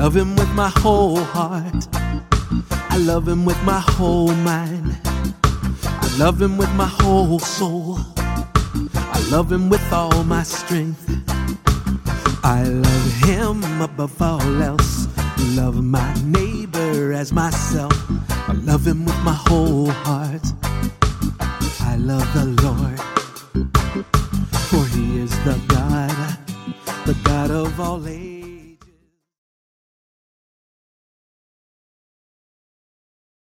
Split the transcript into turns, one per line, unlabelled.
love him with my whole heart. I love him with my whole mind. I love him with my whole soul. I love him with all my strength. I love him above all else. Love my neighbor as myself. I love him with my whole heart. I love the